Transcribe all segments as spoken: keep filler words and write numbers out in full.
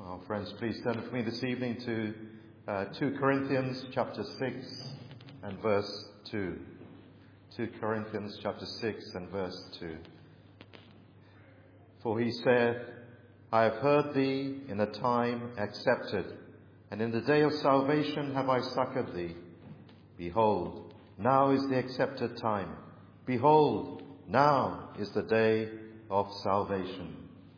Oh, friends, please turn with me this evening to uh, two Corinthians chapter six and verse two. two Corinthians chapter six and verse two. For he saith, I have heard thee in a time accepted, and in the day of salvation have I succoured thee. Behold, now is the accepted time. Behold, now is the day of salvation.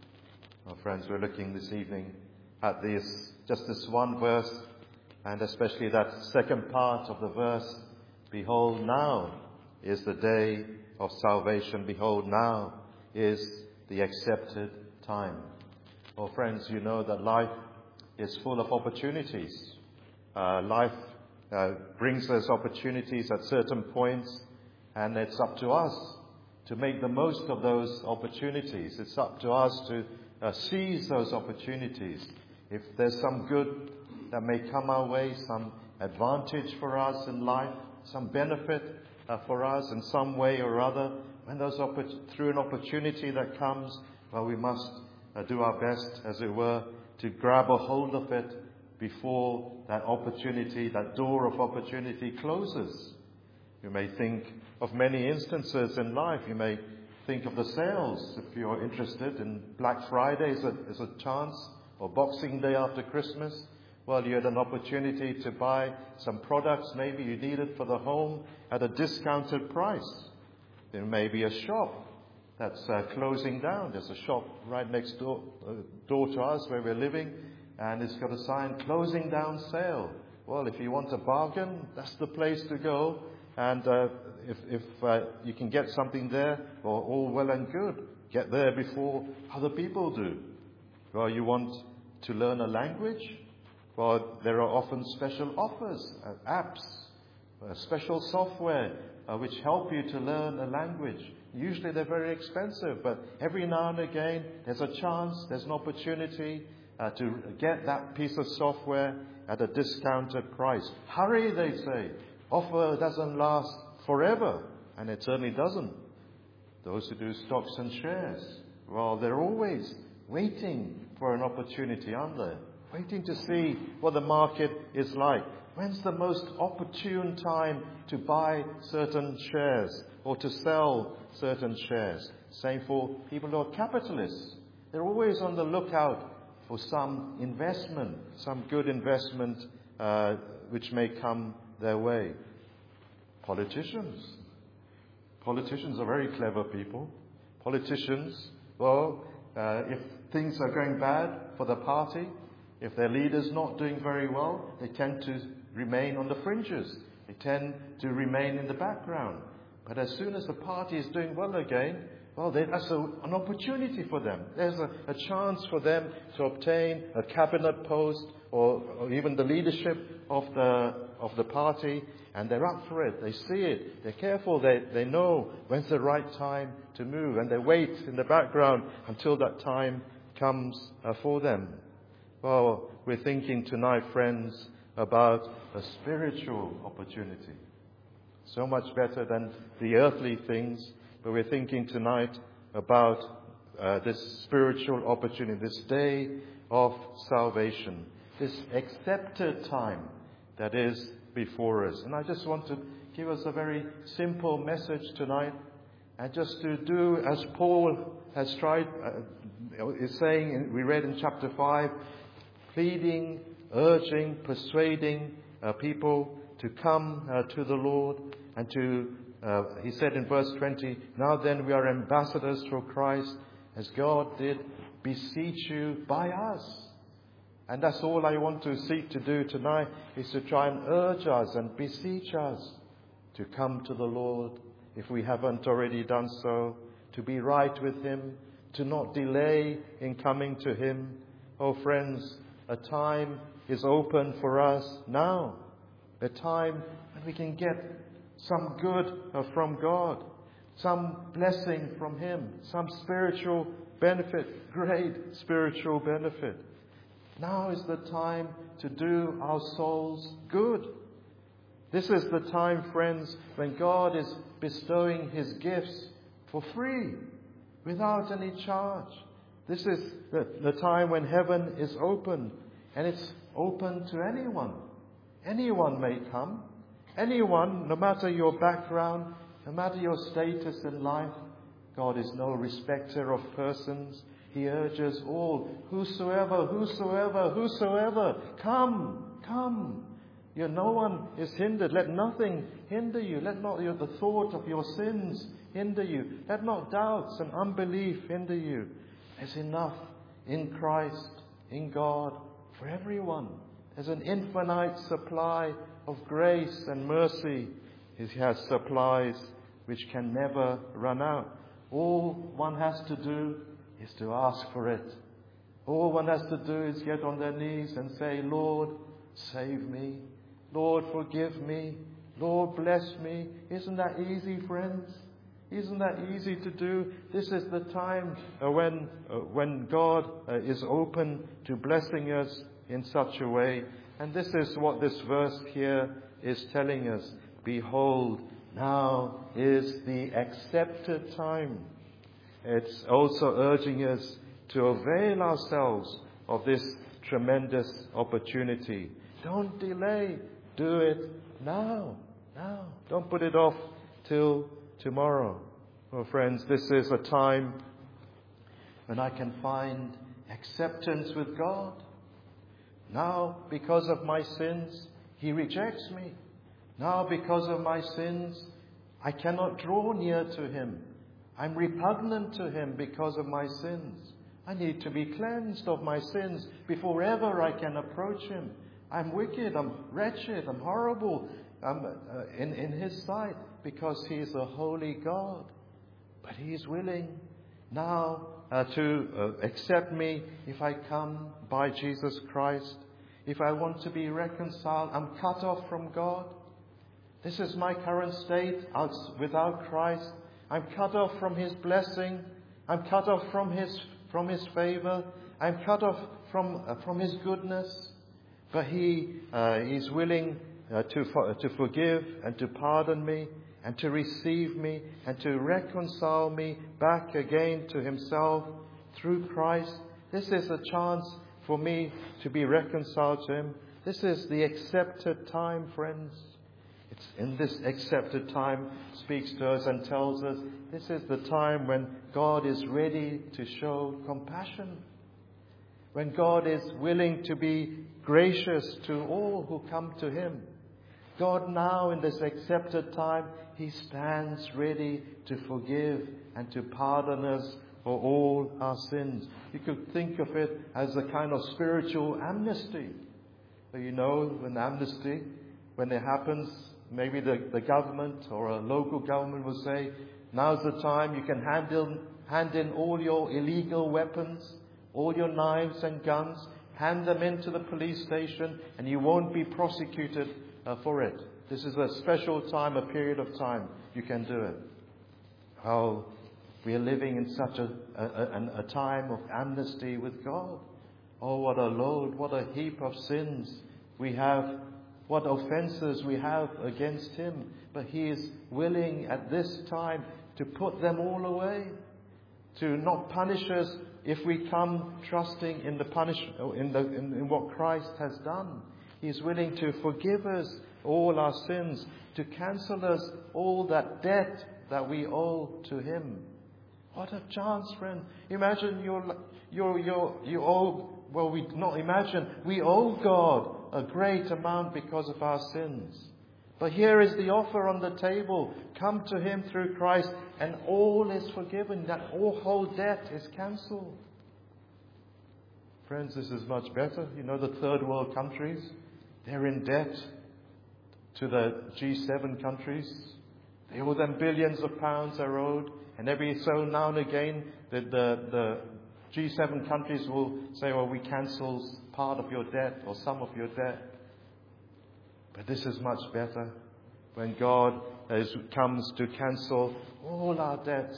Oh, friends, we're looking this evening at this, just this one verse, and especially that second part of the verse. Behold, now is the day of salvation. Behold, now is the accepted time. Oh, friends, you know that life is full of opportunities. Uh, life uh, brings us opportunities at certain points, and it's up to us to make the most of those opportunities. It's up to us to uh, seize those opportunities. If there's some good that may come our way, some advantage for us in life, some benefit uh, for us in some way or other, when those oppor- through an opportunity that comes, well, we must uh, do our best, as it were, to grab a hold of it before that opportunity, that door of opportunity closes. You may think of many instances in life. You may think of the sales, if you're interested in Black Friday as a, as a chance, or Boxing Day after Christmas. Well, you had an opportunity to buy some products maybe you needed for the home at a discounted price. There may be a shop that's uh, closing down. There's a shop right next door, uh, door to us where we're living, and it's got a sign, closing down sale. Well, if you want a bargain, that's the place to go. And uh, if, if uh, you can get something there, well, all well and good. Get there before other people do. Well, you want to learn a language? Well, there are often special offers, uh, apps, uh, special software uh, which help you to learn a language. Usually they're very expensive, but every now and again there's a chance, there's an opportunity uh, to get that piece of software at a discounted price. Hurry, they say. Offer doesn't last forever, and it certainly doesn't. Those who do stocks and shares, well, they're always waiting for an opportunity, aren't they? Waiting to see what the market is like. When's the most opportune time to buy certain shares or to sell certain shares? Same for people who are capitalists. They're always on the lookout for some investment, some good investment uh, which may come their way. Politicians. Politicians are very clever people. Politicians, well, uh, if things are going bad for the party, if their leader's not doing very well, they tend to remain on the fringes. They tend to remain in the background. But as soon as the party is doing well again, well, that's a, an opportunity for them. There's a, a chance for them to obtain a cabinet post or, or even the leadership of the of the party, and they're up for it. They see it. They're careful. They they know when's the right time to move, and they wait in the background until that time comes uh, for them. Well, we're thinking tonight, friends, about a spiritual opportunity. So much better than the earthly things, but we're thinking tonight about uh, this spiritual opportunity, this day of salvation, this accepted time that is before us. And I just want to give us a very simple message tonight, and just to do as Paul has tried, uh, is saying, we read in chapter five, pleading, urging, persuading uh, people to come uh, to the Lord, and to, uh, he said in verse twenty, now then we are ambassadors for Christ, as God did beseech you by us. And that's all I want to seek to do tonight, is to try and urge us and beseech us to come to the Lord, if we haven't already done so, to be right with Him, to not delay in coming to Him. Oh, friends, a time is open for us now. A time when we can get some good uh, from God, some blessing from Him, some spiritual benefit, great spiritual benefit. Now is the time to do our souls good. This is the time, friends, when God is bestowing His gifts for free, without any charge. This is the, the time when heaven is open, and it's open to anyone. Anyone may come. Anyone, no matter your background, no matter your status in life. God is no respecter of persons. He urges all, whosoever, whosoever, whosoever, come, come. You, no one is hindered. Let nothing hinder you. Let not your, the thought of your sins hinder you. Let not doubts and unbelief hinder you. There's enough in Christ, in God, for everyone. There's an infinite supply of grace and mercy. He has supplies which can never run out. All one has to do is to ask for it. All one has to do is get on their knees and say, Lord, save me. Lord, forgive me. Lord, bless me. Isn't that easy, friends? Isn't that easy to do? This is the time uh, when, uh, when God uh, is open to blessing us in such a way. And this is what this verse here is telling us. Behold, now is the accepted time. It's also urging us to avail ourselves of this tremendous opportunity. Don't delay. Do it now. Now. Don't put it off till tomorrow. Well, friends, this is a time when I can find acceptance with God. Now, because of my sins, He rejects me. Now, because of my sins, I cannot draw near to Him. I'm repugnant to Him because of my sins. I need to be cleansed of my sins before ever I can approach Him. I'm wicked, I'm wretched, I'm horrible I'm, uh, in, in His sight because He is a holy God. But He is willing now uh, to uh, accept me if I come by Jesus Christ. If I want to be reconciled, I'm cut off from God. This is my current state without Christ. I'm cut off from His blessing. I'm cut off from His from His favor. I'm cut off from uh, from His goodness. But He uh, is willing uh, to for, to forgive and to pardon me and to receive me and to reconcile me back again to Himself through Christ. This is a chance for me to be reconciled to Him. This is the accepted time, friends. It's in this accepted time speaks to us and tells us this is the time when God is ready to show compassion. When God is willing to be gracious to all who come to Him. God now in this accepted time, He stands ready to forgive and to pardon us for all our sins. You could think of it as a kind of spiritual amnesty. You know, an amnesty, when it happens, maybe the, the government or a local government will say, now's the time you can hand in, hand in all your illegal weapons, all your knives and guns, hand them into the police station and you won't be prosecuted uh, for it. This is a special time, a period of time you can do it. How we are living in such a, a, a time of amnesty with God. Oh, what a load, what a heap of sins we have, what offenses we have against Him. But He is willing at this time to put them all away, to not punish us if we come trusting in the punish in the in, in what Christ has done. He is willing to forgive us all our sins, to cancel us all that debt that we owe to Him. What a chance, friend! Imagine you're you're you're you owe well we not imagine we owe God a great amount because of our sins. But here is the offer on the table. Come to Him through Christ and all is forgiven. That all whole debt is cancelled. Friends, this is much better. You know, the third world countries, they're in debt to the G seven countries. They owe them billions of pounds are owed. And every so now and again, the, the, the G seven countries will say, well, we cancel part of your debt or some of your debt. But this is much better when God is, comes to cancel all our debts.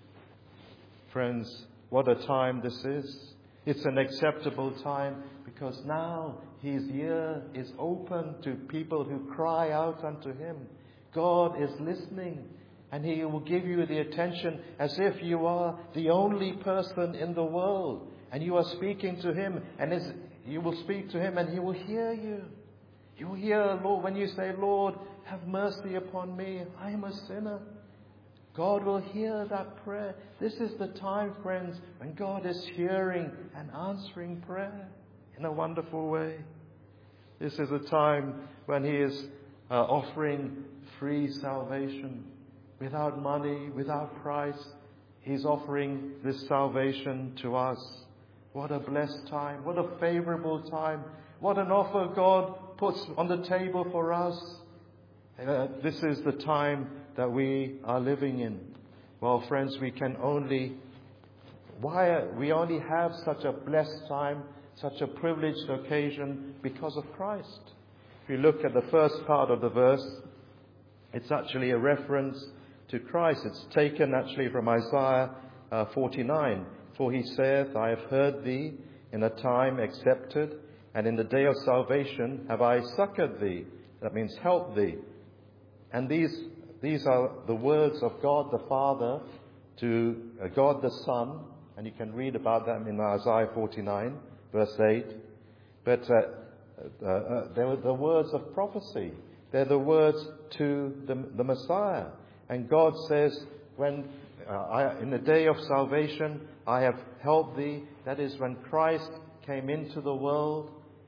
Friends, what a time this is. It's an acceptable time because now His ear is open to people who cry out unto Him. God is listening And He will give you the attention as if you are the only person in the world. And you are speaking to Him, and as you will speak to Him, and He will hear you. You will hear, Lord, when you say, Lord, have mercy upon me, I am a sinner. God will hear that prayer. This is the time, friends, when God is hearing and answering prayer in a wonderful way. This is a time when He is uh, offering free salvation. Without money, without price, He's offering this salvation to us. What a blessed time. What a favorable time. What an offer God puts on the table for us. Uh, this is the time that we are living in. Well, friends, we can only, why we only have such a blessed time, such a privileged occasion, because of Christ. If you look at the first part of the verse, it's actually a reference to Christ. It's taken actually from Isaiah uh, forty-nine. For He saith, I have heard thee in a time accepted, and in the day of salvation have I succored thee. That means helped thee. And these these are the words of God the Father to uh, God the Son, and you can read about them in Isaiah forty-nine, verse eight. But uh, uh, uh, they were the words of prophecy. They're the words to the, the Messiah. And God says, when uh, I, in the day of salvation, I have helped thee. That is, when Christ came into the world,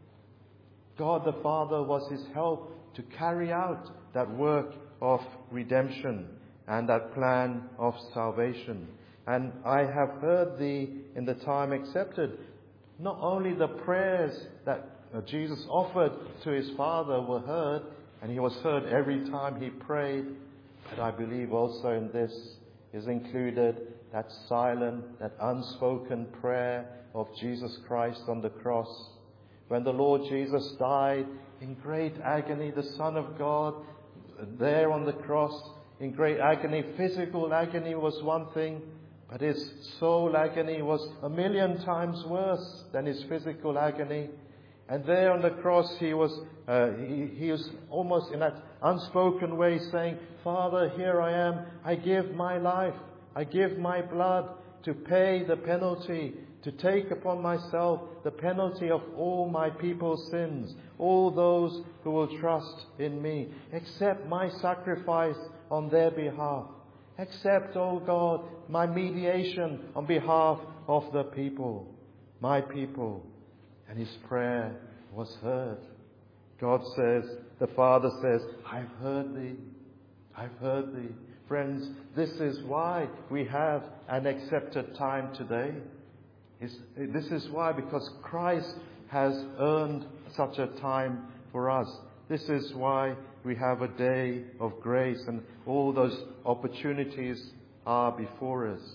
God the Father was His help to carry out that work of redemption and that plan of salvation. And I have heard thee in the time accepted. Not only the prayers that uh, Jesus offered to His Father were heard, and He was heard every time He prayed, but I believe also in this is included that silent, that unspoken prayer of Jesus Christ on the cross. When the Lord Jesus died in great agony, the Son of God, there on the cross, in great agony, physical agony was one thing, but His soul agony was a million times worse than His physical agony. And there on the cross, he was uh, he, he was almost in that unspoken way saying, Father, here I am. I give my life. I give my blood to pay the penalty, to take upon myself the penalty of all my people's sins, all those who will trust in me. Accept my sacrifice on their behalf. Accept, O God, my mediation on behalf of the people, my people. And his prayer was heard. God says, the Father says, I've heard thee. I've heard thee. Friends, this is why we have an accepted time today. It's, this is why, because Christ has earned such a time for us. This is why we have a day of grace, and all those opportunities are before us.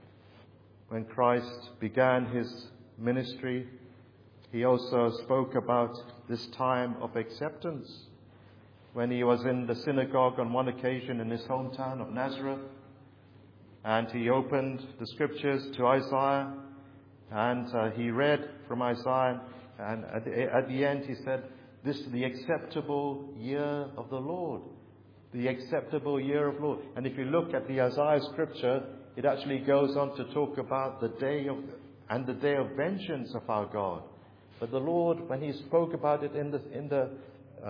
When Christ began His ministry, He also spoke about this time of acceptance. When He was in the synagogue on one occasion in His hometown of Nazareth, and He opened the scriptures to Isaiah, and uh, He read from Isaiah, and at the, at the end He said, this is the acceptable year of the Lord. The acceptable year of the Lord. And if you look at the Isaiah scripture, it actually goes on to talk about the day of, and the day of vengeance of our God. But the Lord, when He spoke about it in the, in the, uh,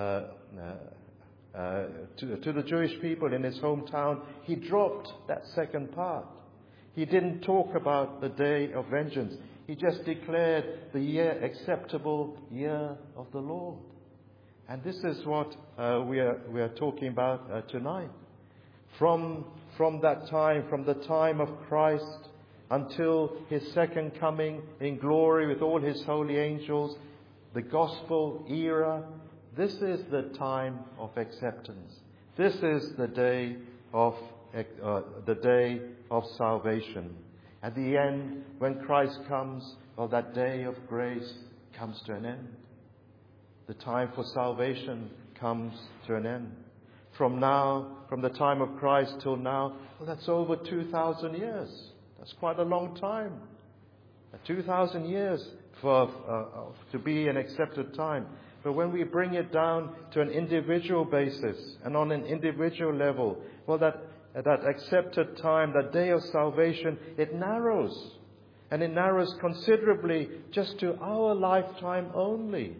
uh, uh, to, to the Jewish people in His hometown, He dropped that second part. He didn't talk about the day of vengeance. He just declared the year, acceptable year of the Lord. And this is what uh, we are we are talking about uh, tonight. From from that time, from the time of Christ until His second coming in glory with all His holy angels, the gospel era, this is the time of acceptance. This is the day of uh, the day of salvation. At the end, when Christ comes, well, that day of grace comes to an end. The time for salvation comes to an end. From now, from the time of Christ till now, well, that's over two thousand years. That's quite a long time. two thousand years for uh, to be an accepted time. But when we bring it down to an individual basis and on an individual level, well, that that accepted time, that day of salvation, it narrows. And it narrows considerably just to our lifetime only.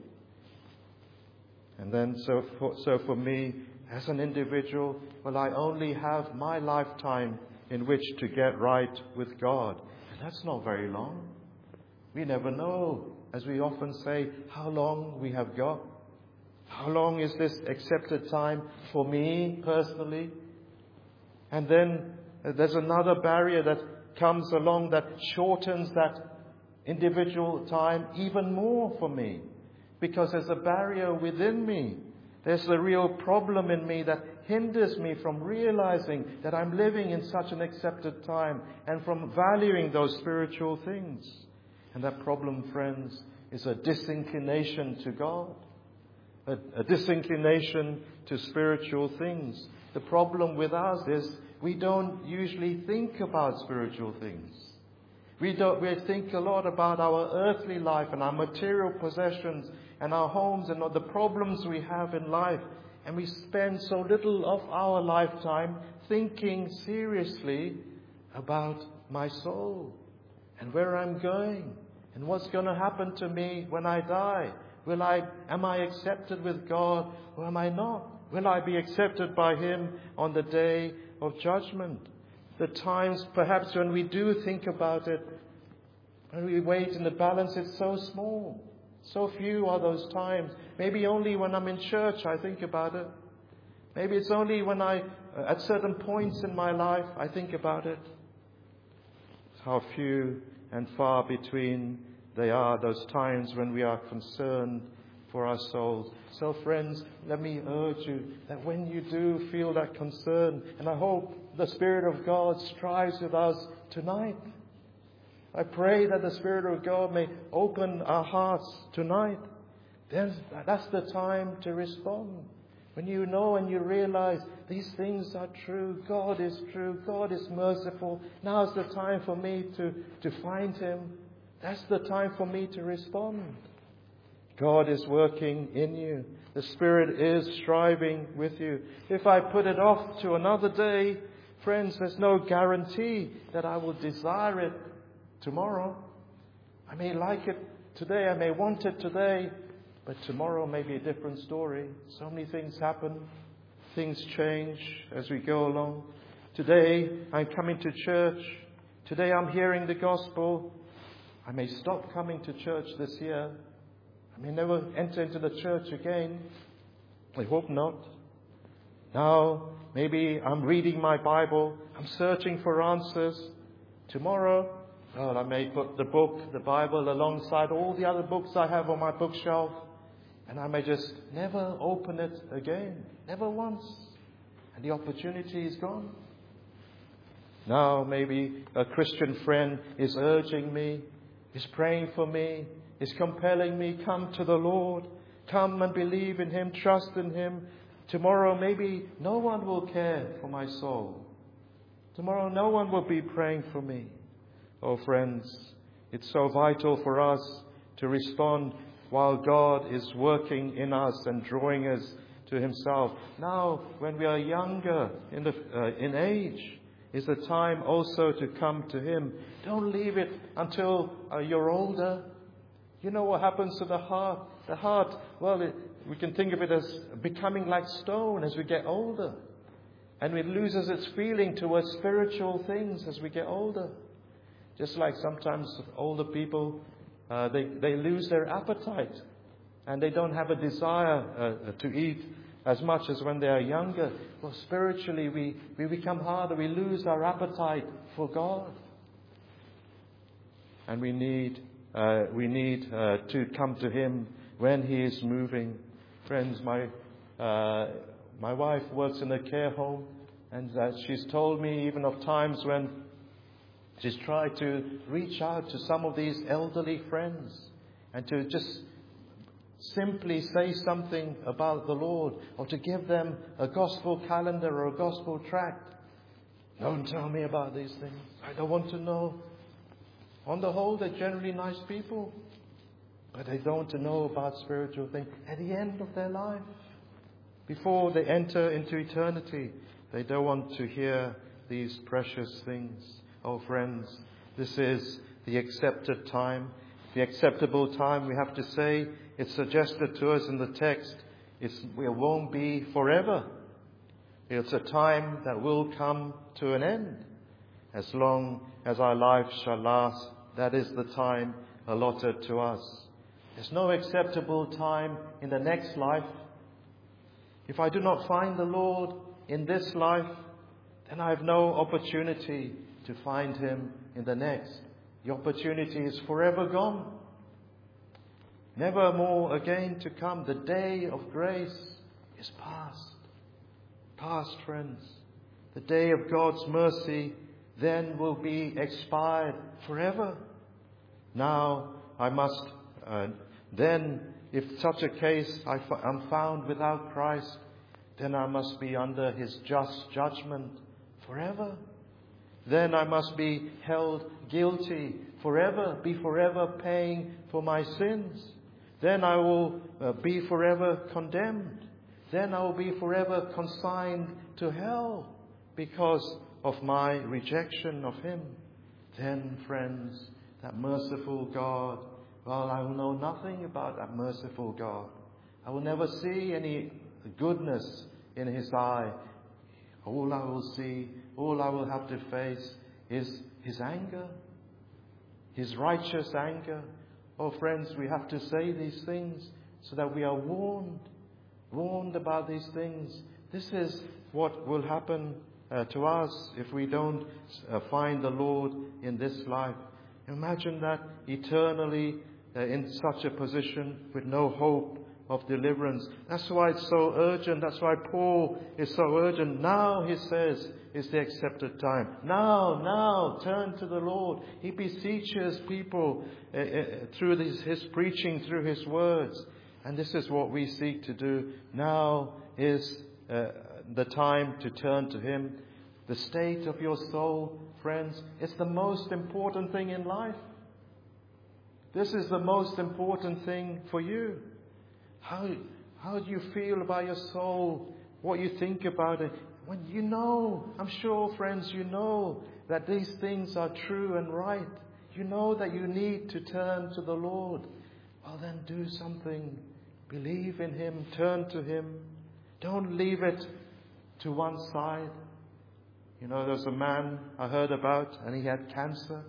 And then so for, so for me, as an individual, well, I only have my lifetime in which to get right with God. And that's not very long. We never know, as we often say, how long we have got. How long is this accepted time for me personally? And then there's another barrier that comes along that shortens that individual time even more for me. Because there's a barrier within me. There's a real problem in me that hinders me from realizing that I'm living in such an accepted time and from valuing those spiritual things. And that problem, friends, is a disinclination to God. A, a disinclination to spiritual things. The problem with us is we don't usually think about spiritual things. We don't. We think a lot about our earthly life and our material possessions and our homes and all the problems we have in life. And we spend so little of our lifetime thinking seriously about my soul and where I'm going and what's going to happen to me when I die. Will I, am I accepted with God or am I not? Will I be accepted by Him on the day of judgment? The times perhaps when we do think about it, when we weigh it in the balance, it's so small. So few are those times. Maybe only when I'm in church I think about it. Maybe it's only when I, at certain points in my life, I think about it. How few and far between they are, those times when we are concerned for our souls. So friends, let me urge you that when you do feel that concern, and I hope the Spirit of God strives with us tonight. I pray that the Spirit of God may open our hearts tonight. Then that's the time to respond. When you know and you realize these things are true, God is true, God is merciful. Now's the time for me to, to find Him. That's the time for me to respond. God is working in you. The Spirit is striving with you. If I put it off to another day, friends, there's no guarantee that I will desire it tomorrow. I may like it today, I may want it today, but tomorrow may be a different story. So many things happen. Things change as we go along. Today, I'm coming to church. Today, I'm hearing the gospel. I may stop coming to church this year. I may never enter into the church again. I hope not. Now, maybe I'm reading my Bible. I'm searching for answers. Tomorrow, well, I may put the book, the Bible, alongside all the other books I have on my bookshelf. And I may just never open it again. Never once. And the opportunity is gone. Now, maybe a Christian friend is urging me, is praying for me, is compelling me, come to the Lord, come and believe in Him, trust in Him. Tomorrow maybe no one will care for my soul. Tomorrow no one will be praying for me. Oh friends, it's so vital for us to respond while God is working in us and drawing us to Himself. Now, when we are younger in, the, uh, in age, is the time also to come to Him. Don't leave it until uh, you're older. You know what happens to the heart? The heart, well, it, we can think of it as becoming like stone as we get older. And it loses its feeling towards spiritual things as we get older. Just like sometimes older people, uh, they, they lose their appetite. And they don't have a desire uh, to eat as much as when they are younger. Well, spiritually, we, we become harder. We lose our appetite for God. And we need uh, we need uh, to come to Him when He is moving. Friends, my uh, my wife works in a care home, and uh, she's told me even of times when she's tried to reach out to some of these elderly friends and to just simply say something about the Lord, or to give them a gospel calendar or a gospel tract. Don't tell me about these things. I don't want to know. On the whole, they're generally nice people, but they don't want to know about spiritual things at the end of their life, before they enter into eternity. They don't want to hear these precious things. Oh, friends, this is the accepted time. The acceptable time, we have to say, it's suggested to us in the text, it's, it won't be forever. It's a time that will come to an end. As long as our life shall last, that is the time allotted to us. There's no acceptable time in the next life. If I do not find the Lord in this life, then I have no opportunity to find Him in the next. The opportunity is forever gone. Never more again to come. The day of grace is past. Past, friends. The day of God's mercy then will be expired forever. Now I must, uh, then if such a case I f- am found without Christ, then I must be under His just judgment forever. Then I must be held guilty forever, be forever paying for my sins. Then I will uh, be forever condemned. Then I will be forever consigned to hell because of my rejection of Him. Then, friends, that merciful God, well, I will know nothing about that merciful God. I will never see any goodness in His eye. All I will see, all I will have to face is His anger, His righteous anger. Oh, friends, we have to say these things so that we are warned, warned about these things. This is what will happen uh, to us if we don't uh, find the Lord in this life. Imagine that eternally uh, in such a position with no hope of deliverance. That's why it's so urgent. That's why Paul is so urgent. Now, he says, is the accepted time. Now, now, turn to the Lord. He beseeches people uh, uh, through his, his preaching, through his words. And this is what we seek to do. Now is uh, the time to turn to Him. The state of your soul, friends, it's the most important thing in life. This is the most important thing for you. How, how do you feel about your soul? What you think about it? When you know, I'm sure, friends, you know that these things are true and right. You know that you need to turn to the Lord. Well, then do something. Believe in Him. Turn to Him. Don't leave it to one side. You know, there's a man I heard about, and he had cancer.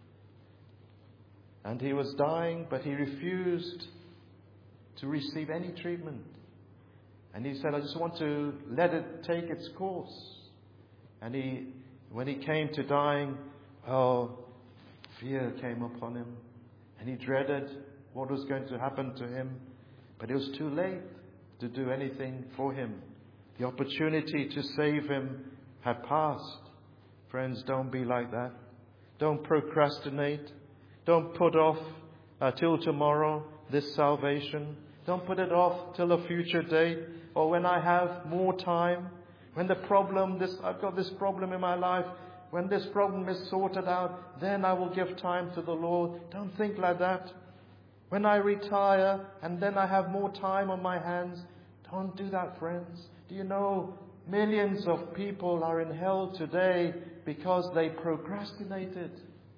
And he was dying, but he refused to receive any treatment. And he said, I just want to let it take its course. And he, when he came to dying, oh, fear came upon him. And he dreaded what was going to happen to him. But it was too late to do anything for him. The opportunity to save him had passed. Friends, don't be like that. Don't procrastinate. Don't put off uh, till tomorrow this salvation. Don't put it off till a future date or when I have more time. When the problem, this I've got this problem in my life. When this problem is sorted out, then I will give time to the Lord. Don't think like that. When I retire and then I have more time on my hands, don't do that, friends. Do you know millions of people are in hell today because they procrastinated?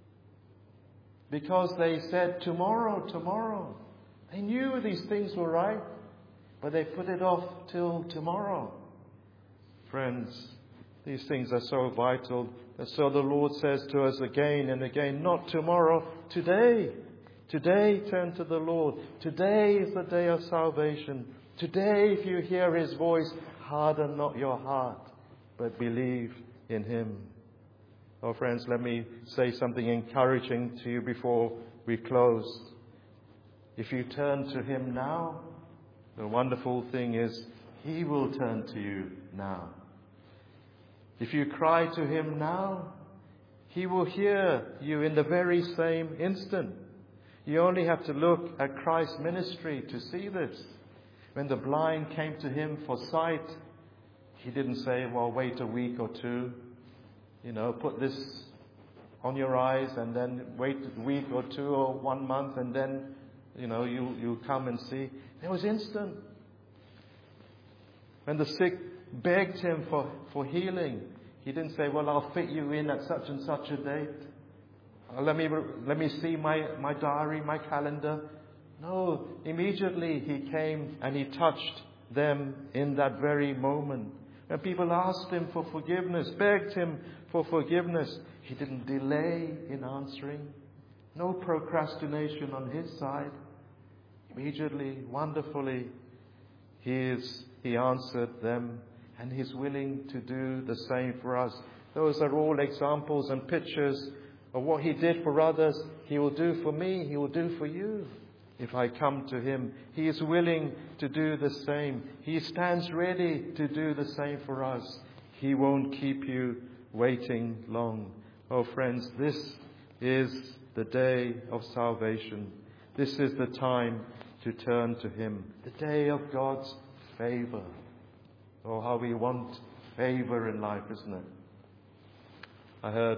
Because they said, tomorrow, tomorrow. They knew these things were right, but they put it off till tomorrow. Friends, these things are so vital. And so the Lord says to us again and again, not tomorrow, today. Today, turn to the Lord. Today is the day of salvation. Today, if you hear His voice, harden not your heart, but believe in Him. Oh, friends, let me say something encouraging to you before we close. If you turn to Him now, the wonderful thing is He will turn to you now. If you cry to Him now, He will hear you in the very same instant. You only have to look at Christ's ministry to see this. When the blind came to Him for sight, He didn't say, well, wait a week or two. You know, put this on your eyes and then wait a week or two or one month and then, you know, you, you'll come and see. It was instant. When the sick begged him for, for healing. He didn't say, well, I'll fit you in at such and such a date. Uh, let me let me see my, my diary, my calendar. No, immediately he came and he touched them in that very moment. And people asked him for forgiveness, begged him for forgiveness. He didn't delay in answering. No procrastination on his side. Immediately, wonderfully, he, is, he answered them, and he's willing to do the same for us. Those are all examples and pictures of what he did for others. He will do for me. He will do for you. If I come to him, he is willing to do the same. He stands ready to do the same for us. He won't keep you waiting long. Oh, friends, this is the day of salvation. This is the time to turn to him. The day of God's favor. Oh, how we want favor in life, isn't it? I heard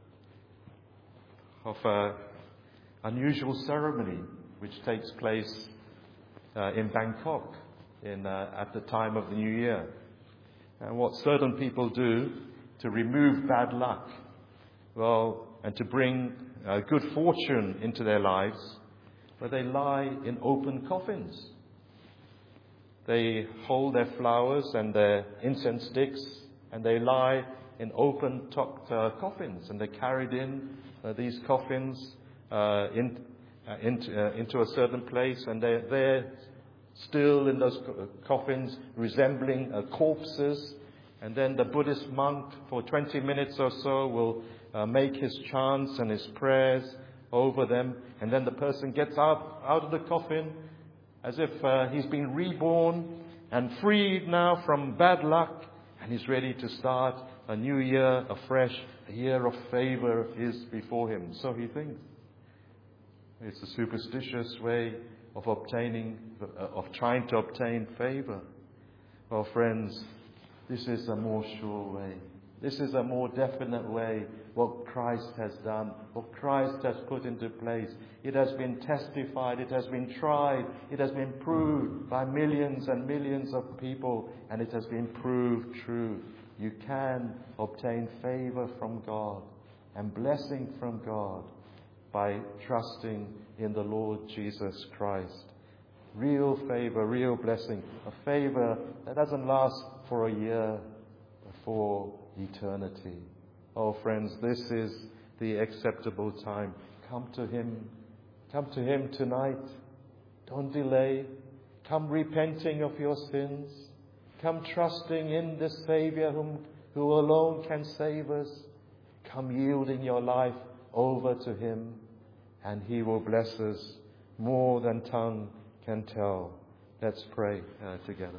of an unusual ceremony which takes place uh, in Bangkok in, uh, at the time of the New Year. And what certain people do to remove bad luck, well, and to bring uh, good fortune into their lives, where they lie in open coffins. They hold their flowers and their incense sticks, and they lie in open-topped uh, coffins, and they're carried in uh, these coffins uh, in, uh, into, uh, into a certain place, and they're there still in those co- coffins, resembling uh, corpses. And then the Buddhist monk, for twenty minutes or so, will uh, make his chants and his prayers over them, and then the person gets out, out of the coffin as if uh, he's been reborn and freed now from bad luck, and he's ready to start a new year afresh. A year of favor is before him. So he thinks. It's a superstitious way of obtaining, uh, of trying to obtain favor. Well, friends, this is a more sure way. This is a more definite way. What Christ has done, what Christ has put into place. It has been testified, it has been tried, it has been proved by millions and millions of people, and it has been proved true. You can obtain favor from God and blessing from God by trusting in the Lord Jesus Christ. Real favor, real blessing. A favor that doesn't last for a year, but for eternity. Oh, friends, this is the acceptable time. Come to him. Come to him tonight. Don't delay. Come repenting of your sins. Come trusting in the Savior whom, who alone can save us. Come yielding your life over to him, and he will bless us more than tongue can tell. Let's pray uh, together.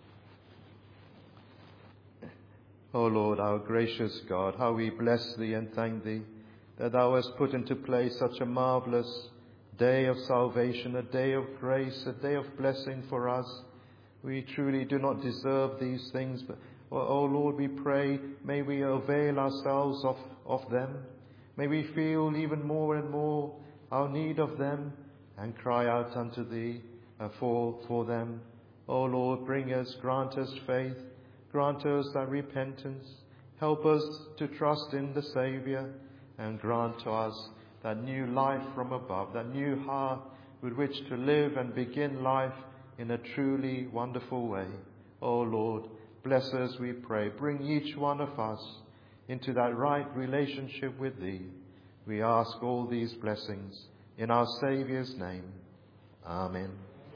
O Lord, our gracious God, how we bless thee and thank thee that thou hast put into place such a marvelous day of salvation, a day of grace, a day of blessing for us. We truly do not deserve these things, but, O Lord, we pray, may we avail ourselves of, of them. May we feel even more and more our need of them and cry out unto thee uh, for, for them. O Lord, bring us, grant us faith, grant us that repentance, help us to trust in the Saviour, and grant to us that new life from above, that new heart with which to live and begin life in a truly wonderful way. O Lord, bless us, we pray. Bring each one of us into that right relationship with thee. We ask all these blessings in our Saviour's name. Amen.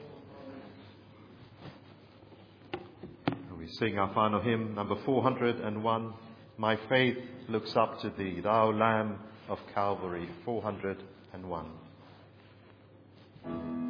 We sing our final hymn, number four hundred and one. My faith looks up to thee, thou Lamb of Calvary, four hundred and one.